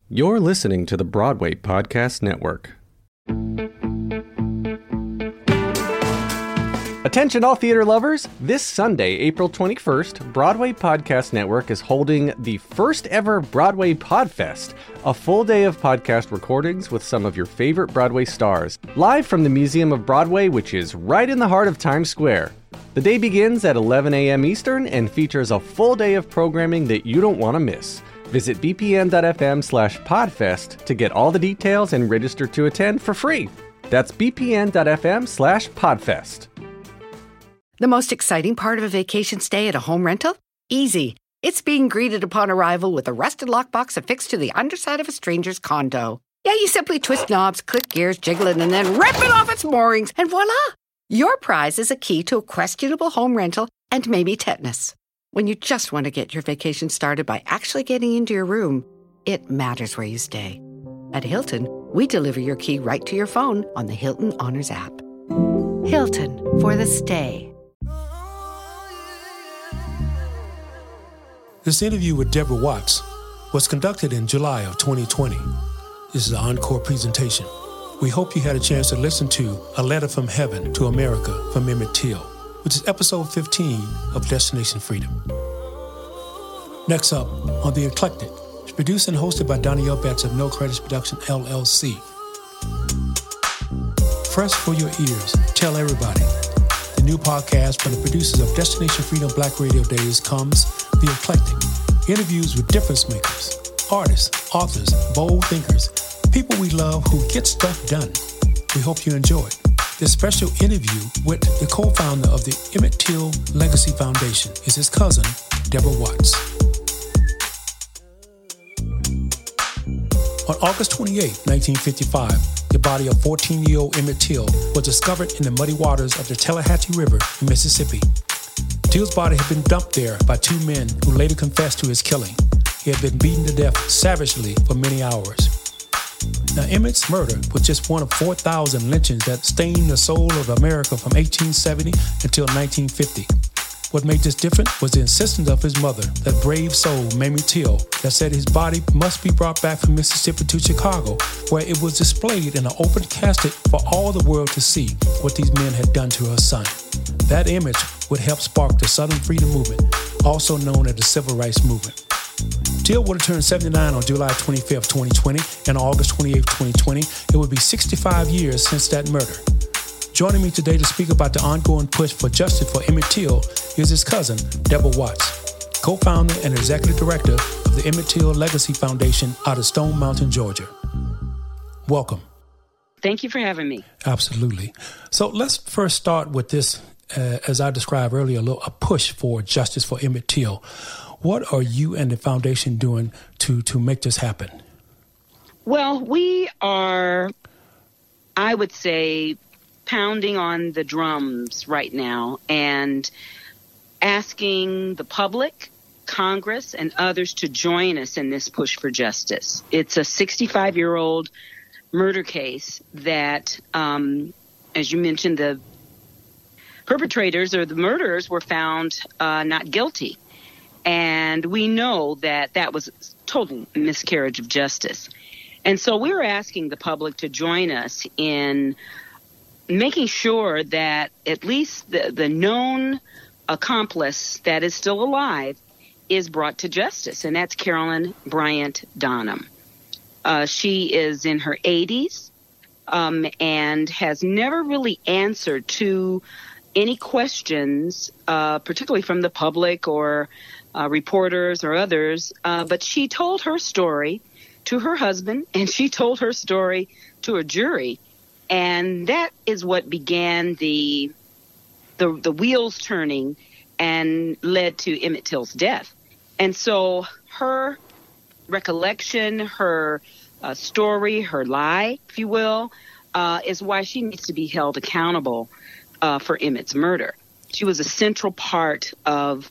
You're listening to the Broadway Podcast Network. Attention all theater lovers! This Sunday, April 21st, Broadway Podcast Network is holding the first ever Broadway Podfest, a full day of podcast recordings with some of your favorite Broadway stars, live from the Museum of Broadway, which is right in the heart of Times Square. The day begins at 11 a.m. Eastern and features a full day of programming that you don't want to miss. Visit bpn.fm/podfest to get all the details and register to attend for free. That's bpn.fm/podfest. The most exciting part of a vacation stay at a home rental? Easy. It's being greeted upon arrival with a rusted lockbox affixed to the underside of a stranger's condo. Yeah, you simply twist knobs, click gears, jiggle it, and then rip it off its moorings, and voila! Your prize is a key to a questionable home rental and maybe tetanus. When you just want to get your vacation started by actually getting into your room, it matters where you stay. At Hilton, we deliver your key right to your phone on the Hilton Honors app. Hilton for the stay. This interview with Deborah Watts was conducted in July of 2020. This is an encore presentation. We hope you had a chance to listen to A Letter from Heaven to America from Emmett Till, which is episode 15 of Destination Freedom. Next up, on The Eclectic, it's produced and hosted by Danielle Betts of No Credits Production, LLC. Fresh for your ears, Tell Everybody. The new podcast from the producers of Destination Freedom Black Radio Days comes The Eclectic. Interviews with difference makers, artists, authors, bold thinkers, people we love who get stuff done. We hope you enjoy it. This special interview with the co-founder of the Emmett Till Legacy Foundation is his cousin, Deborah Watts. On August 28, 1955, the body of 14-year-old Emmett Till was discovered in the muddy waters of the Tallahatchie River in Mississippi. Till's body had been dumped there by two men who later confessed to his killing. He had been beaten to death savagely for many hours. Now, Emmett's murder was just one of 4,000 lynchings that stained the soul of America from 1870 until 1950. What made this different was the insistence of his mother, that brave soul, Mamie Till, that said his body must be brought back from Mississippi to Chicago, where it was displayed in an open casket for all the world to see what these men had done to her son. That image would help spark the Southern Freedom Movement, also known as the Civil Rights Movement. Till would have turned 79 on July 25th, 2020, and on August 28th, 2020, it would be 65 years since that murder. Joining me today to speak about the ongoing push for justice for Emmett Till is his cousin, Deborah Watts, co-founder and executive director of the Emmett Till Legacy Foundation out of Stone Mountain, Georgia. Welcome. Thank you for having me. Absolutely. So let's first start with this, as I described earlier, a push for justice for Emmett Till. What are you and the foundation doing to make this happen? Well, we are, I would say, pounding on the drums right now and asking the public, Congress, and others to join us in this push for justice. It's a 65-year-old murder case that, as you mentioned, the perpetrators or the murderers were found not guilty. And we know that that was a total miscarriage of justice. And so we're asking the public to join us in making sure that at least the known accomplice that is still alive is brought to justice. And that's Carolyn Bryant Donham. She is in her 80s and has never really answered to any questions, particularly from the public or reporters or others, but she told her story to her husband, and she told her story to a jury, and that is what began the wheels turning and led to Emmett Till's death. And so her recollection, her story, her lie, if you will, is why she needs to be held accountable for Emmett's murder. She was a central part of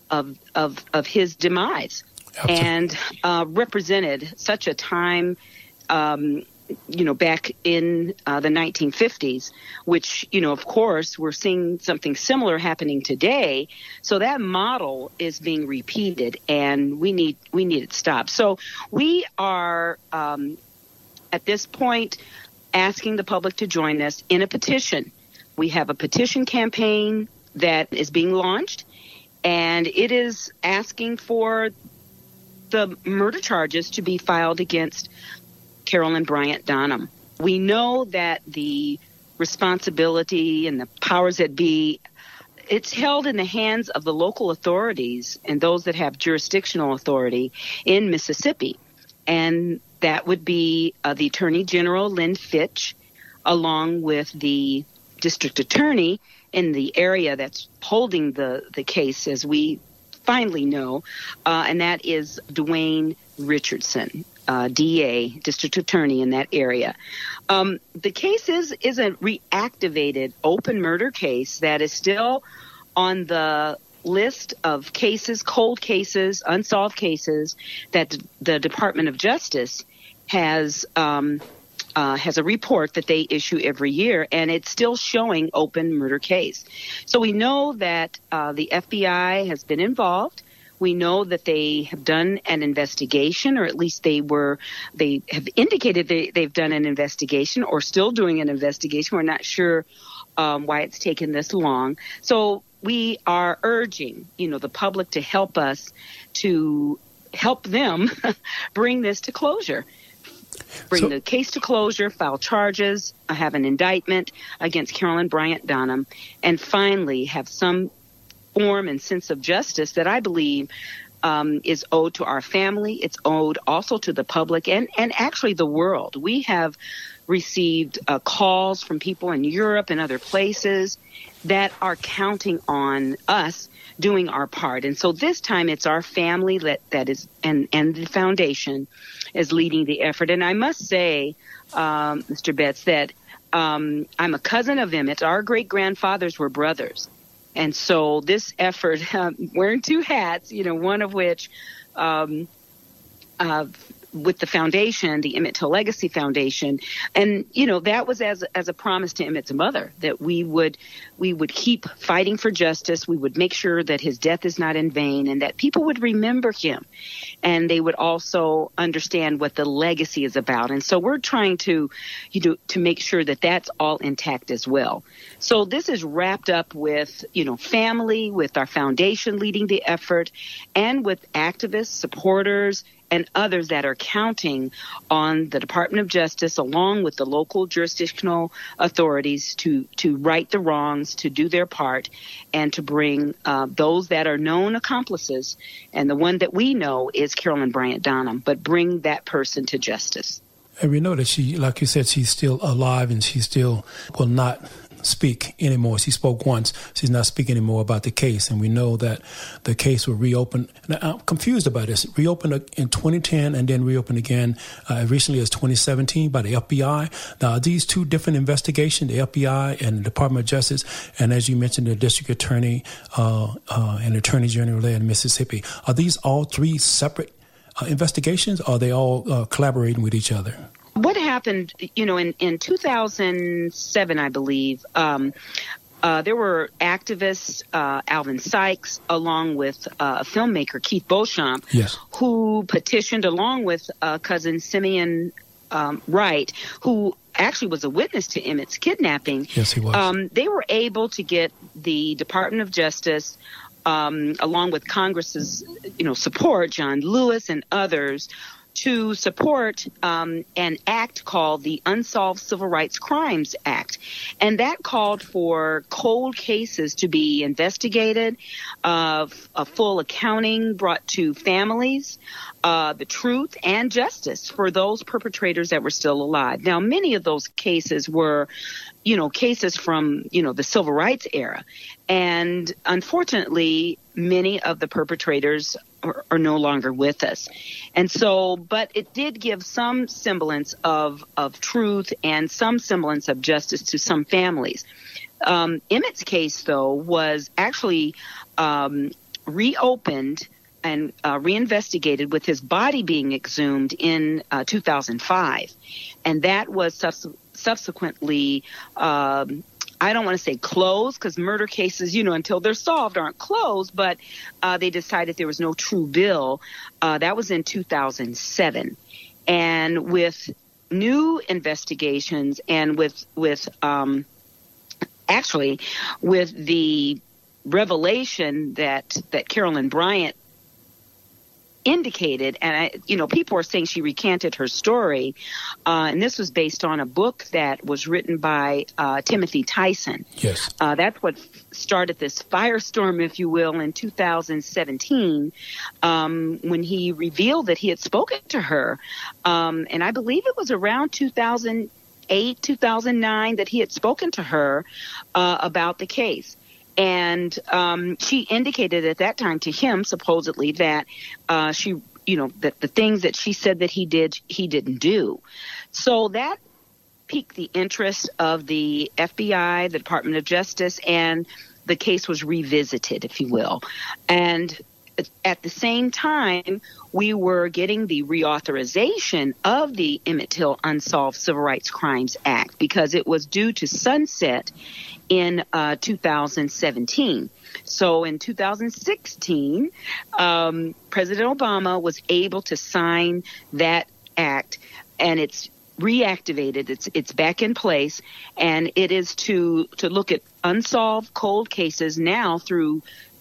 his demise. Absolutely. And represented such a time back in the 1950s, which, of course, we're seeing something similar happening today. So that model is being repeated, and we need it stopped. So we are, at this point, asking the public to join us in a petition. We have a petition campaign that is being launched, and it is asking for the murder charges to be filed against Carolyn Bryant Donham. We know that the responsibility and the powers that be, it's held in the hands of the local authorities and those that have jurisdictional authority in Mississippi. And that would be the Attorney General, Lynn Fitch, along with the district attorney in the area that's holding the case, as we finally know, and that is Dwayne Richardson, DA, district attorney in that area. The case is a reactivated open murder case that is still on the list of cases, cold cases, unsolved cases that the Department of Justice has a report that they issue every year, and it's still showing open murder case. So we know that the FBI has been involved. We know that they have done an investigation, or at least they have indicated they've done an investigation or still doing an investigation. We're not sure why it's taken this long. So we are urging, the public to help us to help them bring this to closure. Bring the case to closure, file charges, have an indictment against Carolyn Bryant Donham, and finally have some form and sense of justice that I believe is owed to our family. It's owed also to the public and actually the world. We have received calls from people in Europe and other places that are counting on us doing our part. And so this time it's our family that is, and the foundation is leading the effort. And I must say, Mr. Betts, that I'm a cousin of Emmett. Our great-grandfathers were brothers. And so this effort, wearing two hats, one of which with the foundation, the Emmett Till Legacy Foundation, and that was as a promise to Emmett's mother that we would keep fighting for justice. We would make sure that his death is not in vain, and that people would remember him, and they would also understand what the legacy is about. And so we're trying to make sure that that's all intact as well. So this is wrapped up with family, with our foundation leading the effort, and with activists, supporters, and others that are counting on the Department of Justice, along with the local jurisdictional authorities, to right the wrongs, to do their part, and to bring those that are known accomplices. And the one that we know is Carolyn Bryant Donham, but bring that person to justice. And we know that she, like you said, she's still alive and she still will not speak anymore. She spoke once. She's not speaking anymore about the case. And we know that the case will reopen. And I'm confused about this. Reopened in 2010 and then reopened again recently as 2017 by the FBI. Now, are these two different investigations, the FBI and the Department of Justice, and as you mentioned, the District Attorney and Attorney General there in Mississippi, are these all three separate investigations, or are they all collaborating with each other? What happened, in 2007, I believe, there were activists, Alvin Sykes, along with filmmaker Keith Beauchamp, yes, who petitioned along with cousin Simeon Wright, who actually was a witness to Emmett's kidnapping. Yes, he was. They were able to get the Department of Justice, along with Congress's, support, John Lewis and others, to support an act called the Unsolved Civil Rights Crimes Act. And that called for cold cases to be investigated, a full accounting brought to families, the truth and justice for those perpetrators that were still alive. Now, many of those cases were, cases from, the civil rights era. And unfortunately, many of the perpetrators are no longer with us. And so, but it did give some semblance of truth and some semblance of justice to some families. Emmett's case, though, was actually reopened and reinvestigated with his body being exhumed in 2005. And that was subsequently, I don't want to say closed, because murder cases, until they're solved aren't closed, but they decided there was no true bill. That was in 2007. And with new investigations and with the revelation that Carolyn Bryant indicated, and people are saying she recanted her story, and this was based on a book that was written by Timothy Tyson. Yes. That's what started this firestorm, if you will, in 2017, when he revealed that he had spoken to her, and I believe it was around 2008, 2009 that he had spoken to her about the case. And she indicated at that time to him, supposedly, that that the things that she said that he did, he didn't do. So that piqued the interest of the FBI, the Department of Justice, and the case was revisited, if you will. And at the same time, we were getting the reauthorization of the Emmett Till Unsolved Civil Rights Crimes Act, because it was due to sunset in 2017. So in 2016, President Obama was able to sign that act, and it's reactivated. It's back in place, and it is to look at unsolved cold cases now through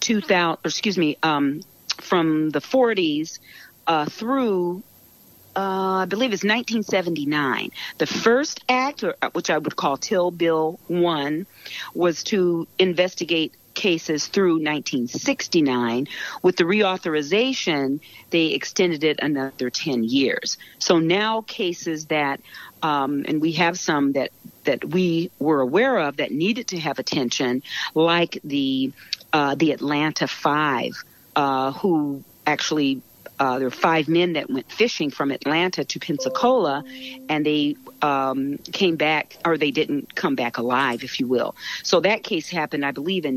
from the 40s through I believe it's 1979. The first act, which I would call Till Bill 1, was to investigate cases through 1969. With the reauthorization, they extended it another 10 years. So now cases that, and we have some that we were aware of that needed to have attention, like the Atlanta Five, who actually there were 5 men that went fishing from Atlanta to Pensacola, and they came back, or they didn't come back alive, if you will. So that case happened, I believe, in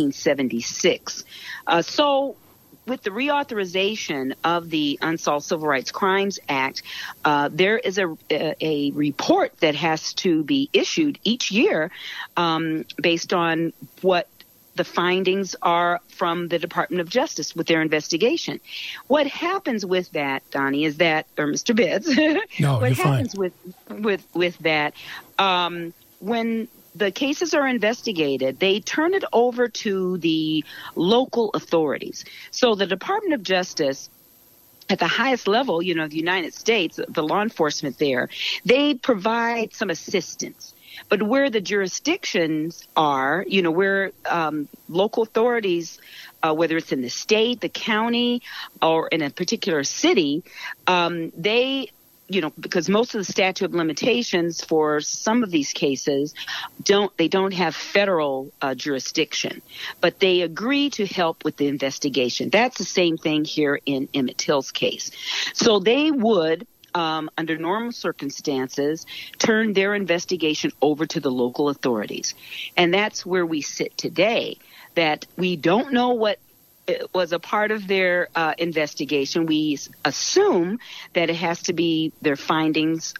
1976. So with the reauthorization of the Unsolved Civil Rights Crimes Act, there is a report that has to be issued each year based on what the findings are from the Department of Justice with their investigation. What happens with that, Donnie, is that, or Mr. Bids, no, what happens fine. with that, when the cases are investigated, they turn it over to the local authorities. So the Department of Justice, at the highest level, the United States, the law enforcement there, they provide some assistance. But where the jurisdictions are, where local authorities, whether it's in the state, the county, or in a particular city, they, because most of the statute of limitations for some of these cases don't have federal jurisdiction, but they agree to help with the investigation. That's the same thing here in Emmett Till's case. So they would, under normal circumstances, turn their investigation over to the local authorities. And that's where we sit today, that we don't know what was a part of their investigation. We assume that it has to be their findings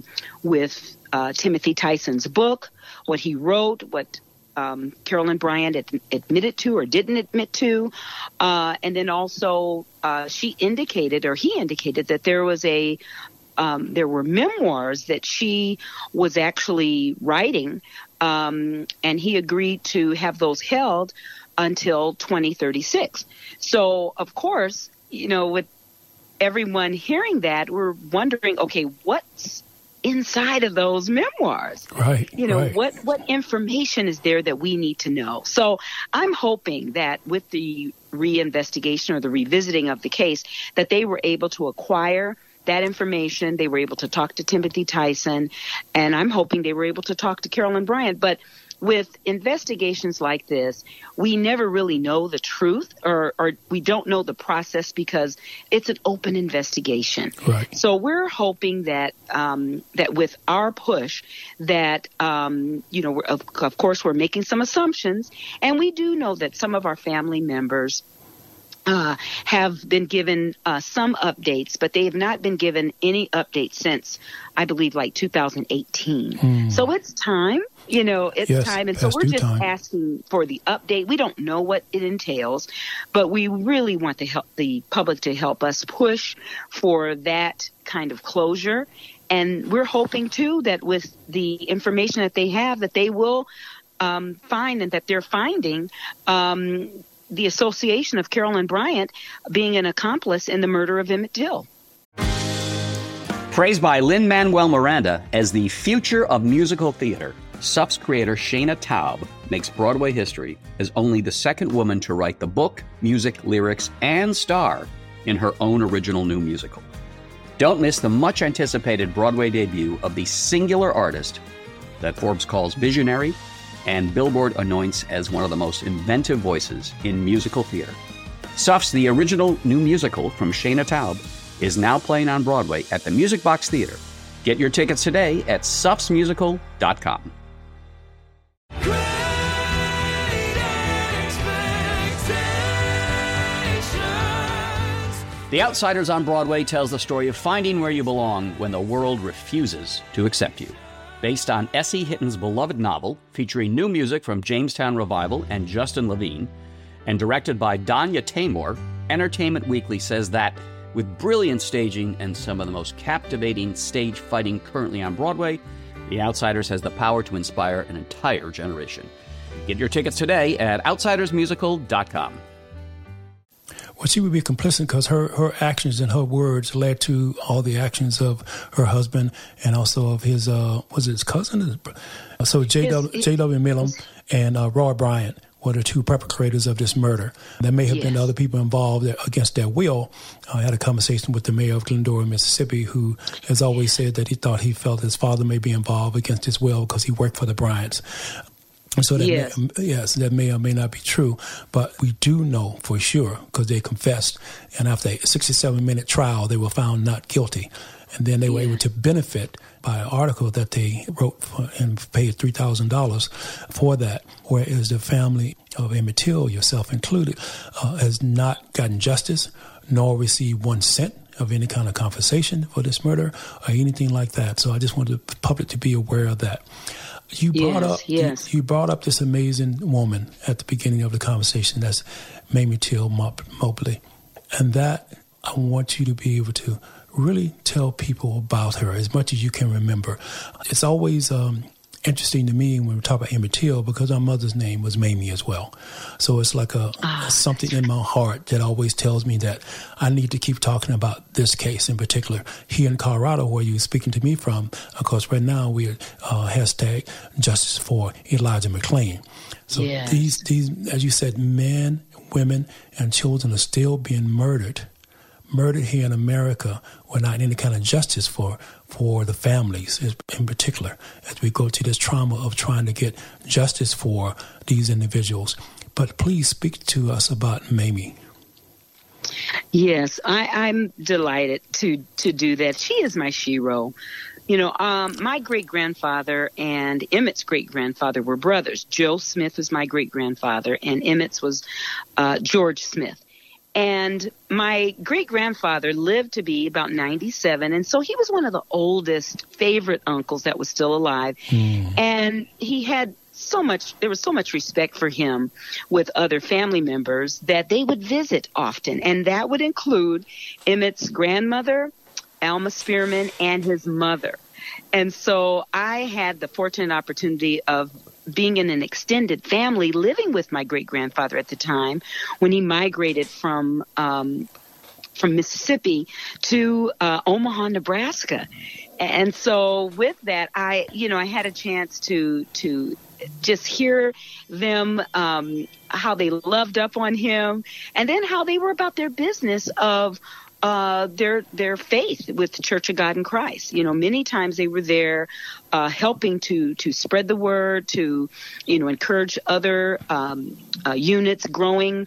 with Timothy Tyson's book, what he wrote, what Carolyn Bryant admitted to or didn't admit to. And then also he indicated that there was there were memoirs that she was actually writing, and he agreed to have those held until 2036. So, of course, with everyone hearing that, we're wondering, okay, what's inside of those memoirs? Right. Right. What information is there that we need to know? So I'm hoping that with the reinvestigation or the revisiting of the case, that they were able to acquire that information. They were able to talk to Timothy Tyson, and I'm hoping they were able to talk to Carolyn Bryant. But with investigations like this, we never really know the truth, or we don't know the process, because it's an open investigation. Right. So we're hoping that that with our push, that of course we're making some assumptions, and we do know that some of our family members have been given some updates, but they have not been given any updates since, I believe, like 2018. So it's time. It's time. And so we're just asking for the update. We don't know what it entails, but we really want to help the public to help us push for that kind of closure. And we're hoping, too, that with the information that they have, that they will find and that they're finding the association of Carolyn Bryant being an accomplice in the murder of Emmett Till. Praised by Lin-Manuel Miranda as the future of musical theater, SUF's creator Shana Taub makes Broadway history as only the second woman to write the book, music, lyrics, and star in her own original new musical. Don't miss the much-anticipated Broadway debut of the singular artist that Forbes calls visionary and Billboard anoints as one of the most inventive voices in musical theater. SUF's The Original New Musical from Shana Taub is now playing on Broadway at the Music Box Theater. Get your tickets today at sufsmusical.com. The Outsiders on Broadway tells the story of finding where you belong when the world refuses to accept you. Based on S.E. Hitton's beloved novel, featuring new music from Jamestown Revival and Justin Levine, and directed by Danya Taymor, Entertainment Weekly says that, with brilliant staging and some of the most captivating stage fighting currently on Broadway, The Outsiders has the power to inspire an entire generation. Get your tickets today at outsidersmusical.com. Well, she would be complicit because her actions and her words led to all the actions of her husband and also of his, was it his cousin? So J.W. Milam and Roy Bryant were the two perpetrators of this murder. There may have been other people involved against their will. I had a conversation with the mayor of Glendora, Mississippi, who has always said that he felt his father may be involved against his will because he worked for the Bryants. So that that may or may not be true, but we do know for sure because they confessed, and after a 67-minute trial, they were found not guilty. And then they were able to benefit by an article that they wrote and paid $3,000 for that, whereas the family of Emmett Till, yourself included, has not gotten justice nor received 1 cent of any kind of compensation for this murder or anything like that. So I just wanted the public to be aware of that. You brought up this amazing woman at the beginning of the conversation. That's Mamie Till Mobley. And that I want you to be able to really tell people about her as much as you can remember. It's always interesting to me when we talk about Emmett Till because our mother's name was Mamie as well. So it's like something in my heart that always tells me that I need to keep talking about this case in particular. Here in Colorado, where you're speaking to me from, of course, right now we're hashtag Justice for Elijah McClain. So these, as you said, men, women, and children are still being murdered here in America without any kind of justice for the families in particular, as we go to this trauma of trying to get justice for these individuals. But please speak to us about Mamie. Yes, I'm delighted to do that. She is my shero. My great-grandfather and Emmett's great-grandfather were brothers. Joe Smith was my great-grandfather, and Emmett's was George Smith. And my great-grandfather lived to be about 97, and so he was one of the oldest favorite uncles that was still alive. And he had there was so much respect for him with other family members that they would visit often, and that would include Emmett's grandmother, Alma Spearman, and his mother. And so I had the fortunate opportunity of being in an extended family, living with my great-grandfather at the time when he migrated from Mississippi to Omaha, Nebraska. And so with that, I had a chance to just hear them, how they loved up on him, and then how they were about their business of their faith with the Church of God in Christ. Many times they were there helping to spread the word, to, encourage other units growing,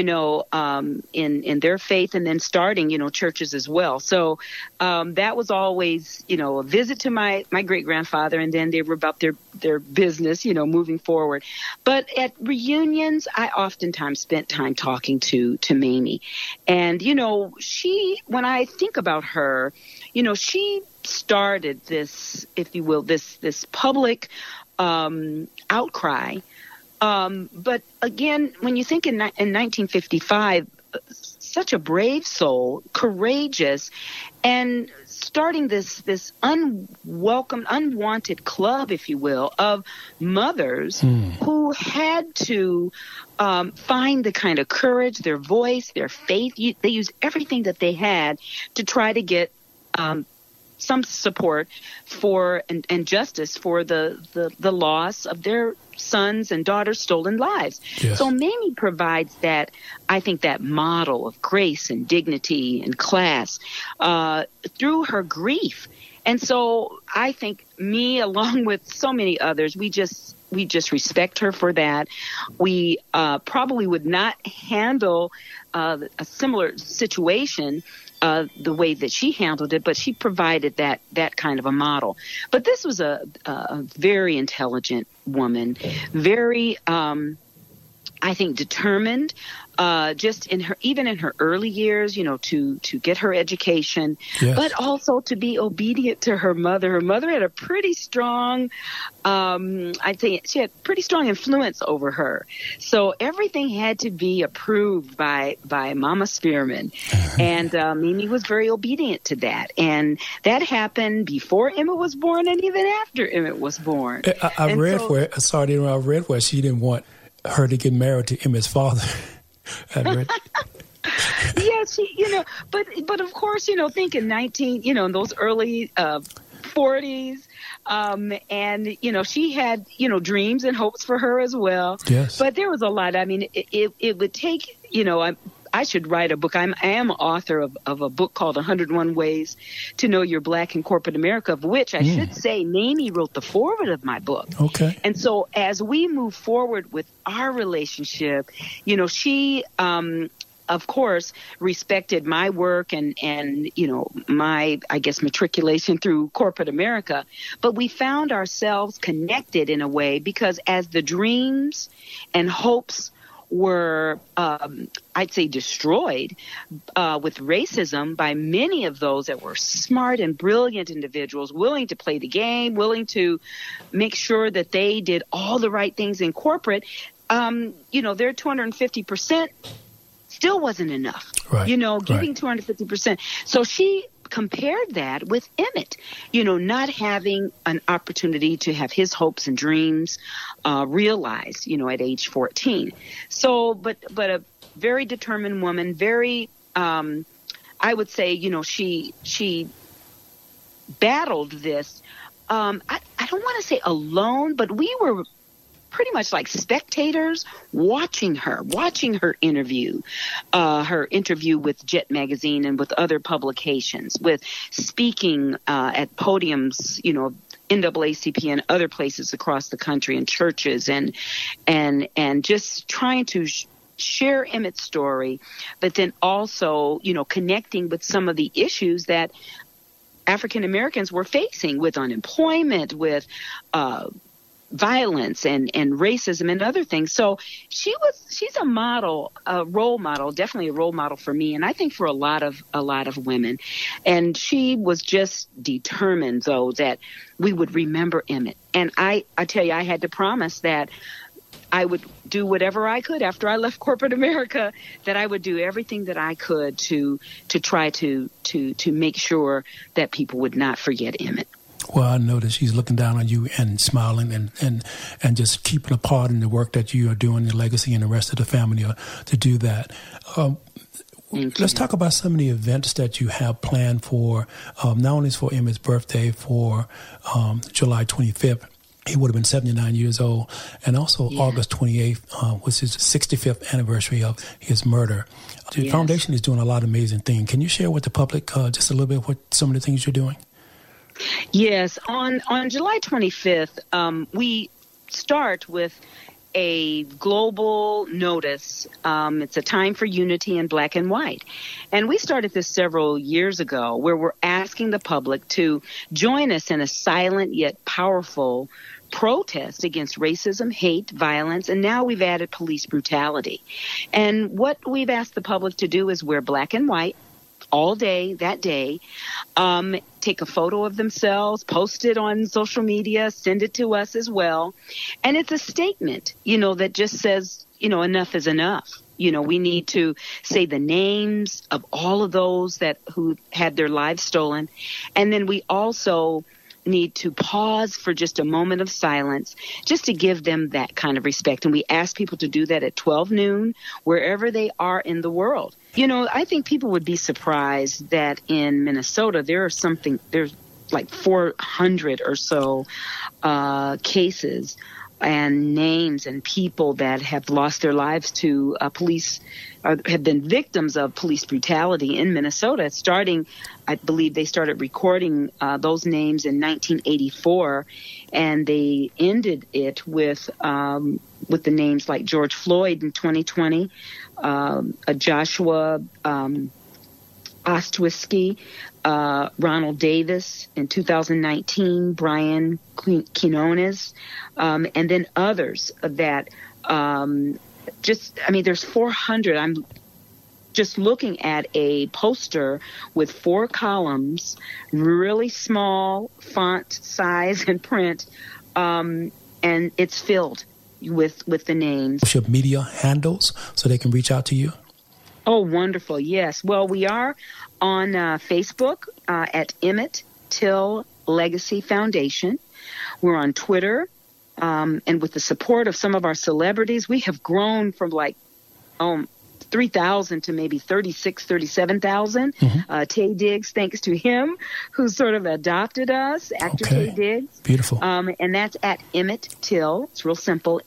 in their faith, and then starting, churches as well. So that was always, a visit to my great-grandfather, and then they were about their their business, moving forward. But at reunions, I oftentimes spent time talking to Mamie. And, when I think about her, she started this, if you will, this public outcry. But again, when you think in 1955, such a brave soul, courageous, and starting this unwelcome, unwanted club, if you will, of mothers who had to find the kind of courage, their voice, their faith. They used everything that they had to try to get some support for and justice for the loss of their sons and daughters' stolen lives. Yes. So Mamie provides that, I think, that model of grace and dignity and class through her grief. And so I think me, along with so many others, we just respect her for that. We probably would not handle a similar situation the way that she handled it, but she provided that kind of a model. But this was a very intelligent woman, very, I think, determined, just even in her early years, to get her education, yes. but also to be obedient to her mother. Her mother had a pretty strong, I'd say she had pretty strong influence over her. So everything had to be approved by Mama Spearman. And Mimi was very obedient to that. And that happened before Emmett was born and even after Emmett was born. I read where she didn't want her to get married to Emmett's father. Yes, but of course, think in in those early 40s, and she had dreams and hopes for her as well. Yes. But there was a lot. I mean, it would take I should write a book. I am author of a book called 101 Ways to Know You're Black in Corporate America, of which I should say Mamie wrote the foreword of my book. Okay. And so as we move forward with our relationship, she, of course, respected my work and my, I guess, matriculation through corporate America. But we found ourselves connected in a way because as the dreams and hopes were, I'd say, destroyed with racism by many of those that were smart and brilliant individuals, willing to play the game, willing to make sure that they did all the right things in corporate. Their 250% still wasn't enough. Right. Giving 250%. So she compared that with Emmett, not having an opportunity to have his hopes and dreams realized, at age 14. So, but a very determined woman, very, I would say, she battled this. I don't want to say alone, but we were pretty much like spectators watching her interview with Jet Magazine and with other publications, with speaking at podiums, NAACP and other places across the country and churches and just trying to share Emmett's story, but then also, connecting with some of the issues that African Americans were facing with unemployment, with violence and racism and other things. So she's a model, a role model, definitely a role model for me, and I think for a lot of women. And she was just determined, though, that we would remember Emmett. And I tell you, I had to promise that I would do whatever I could after I left corporate America, that I would do everything that I could to try to make sure that people would not forget Emmett. Well, I know that she's looking down on you and smiling and just keeping a part in the work that you are doing, the legacy and the rest of the family to do that. Let's talk about some of the events that you have planned for, not only for Emmett's birthday, for July 25th. He would have been 79 years old, and also August 28th, which is the 65th anniversary of his murder. The foundation is doing a lot of amazing things. Can you share with the public just a little bit what some of the things you're doing? Yes. On July 25th, we start with a global notice. It's a time for unity in black and white. And we started this several years ago, where we're asking the public to join us in a silent yet powerful protest against racism, hate, violence, and now we've added police brutality. And what we've asked the public to do is wear black and white all day, that day, take a photo of themselves, post it on social media, send it to us as well. And it's a statement, that just says, enough is enough. We need to say the names of all of those who had their lives stolen. And then we also need to pause for just a moment of silence just to give them that kind of respect. And we ask people to do that at 12 noon, wherever they are in the world. I think people would be surprised that in Minnesota, there's like 400 or so cases and names and people that have lost their lives to police, or have been victims of police brutality in Minnesota. I believe they started recording those names in 1984, and they ended it with the names like George Floyd in 2020, Joshua Ostwiski, Ronald Davis in 2019, Brian Quinones, and then others that there's 400. I'm just looking at a poster with 4 columns, really small font size and print, and it's filled with the names. Social media handles so they can reach out to you? Oh, wonderful. Yes. Well, we are on Facebook at Emmett Till Legacy Foundation. We're on Twitter. And with the support of some of our celebrities, we have grown from 3,000 to maybe 37,000. Taye Diggs, thanks to him, who sort of adopted us, actor Taye Diggs. Beautiful. And that's at Emmett Till. It's real simple,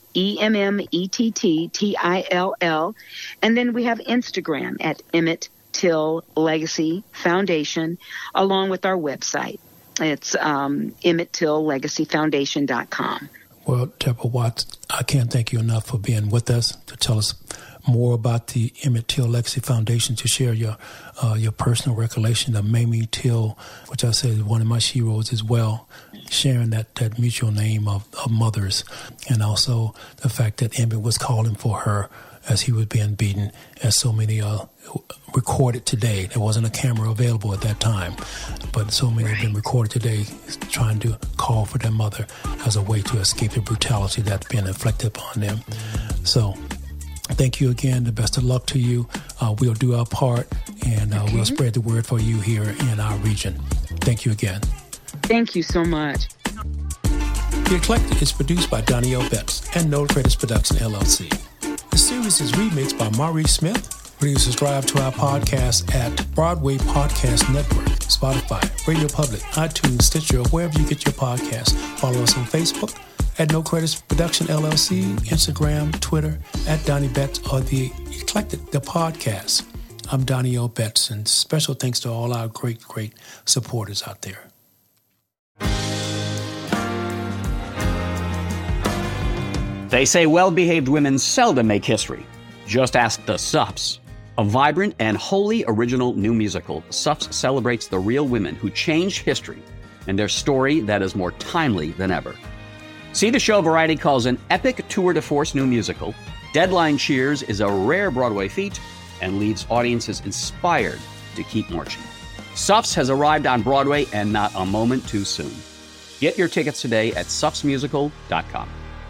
EMMETTTILL. And then we have Instagram at Emmett Till Legacy Foundation, along with our website. It's EmmettTillLegacyFoundation.com. Well, Deborah Watts, I can't thank you enough for being with us to tell us more about the Emmett Till Legacy Foundation, to share your personal recollection of Mamie Till, which I said is one of my heroes as well, sharing that mutual name of mothers, and also the fact that Emmett was calling for her as he was being beaten, as so many recorded today. There wasn't a camera available at that time, but so many have been recorded today trying to call for their mother as a way to escape the brutality that's been inflicted upon them. So thank you again. The best of luck to you. We'll do our part, and we'll spread the word for you here in our region. Thank you again. Thank you so much. The Eclectic is produced by Donnie L. Betts and No Credits Production, LLC. The series is remixed by Maurice Smith. Please subscribe to our podcast at Broadway Podcast Network, Spotify, Radio Public, iTunes, Stitcher, or wherever you get your podcasts. Follow us on Facebook at No Credits Production, LLC, Instagram, Twitter, at Donnie Betts, or The Eclectic, the podcast. I'm Donnie L. Betts, and special thanks to all our great, great supporters out there. They say well-behaved women seldom make history. Just ask the Sups. A vibrant and wholly original new musical, Sups celebrates the real women who changed history and their story that is more timely than ever. See the show Variety calls an epic tour de force new musical. Deadline cheers is a rare Broadway feat and leaves audiences inspired to keep marching. Sups has arrived on Broadway, and not a moment too soon. Get your tickets today at supsmusical.com.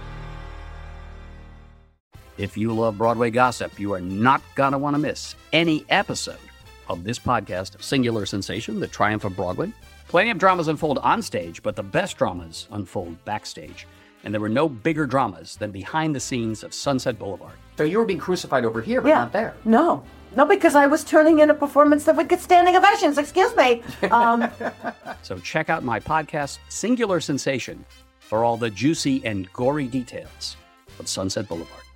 If you love Broadway gossip, you are not going to want to miss any episode of this podcast, Singular Sensation, The Triumph of Broadway. Plenty of dramas unfold on stage, but the best dramas unfold backstage. And there were no bigger dramas than behind the scenes of Sunset Boulevard. So you were being crucified over here, but not there. No, because I was turning in a performance that would get standing ovations. Excuse me. So check out my podcast, Singular Sensation, for all the juicy and gory details of Sunset Boulevard.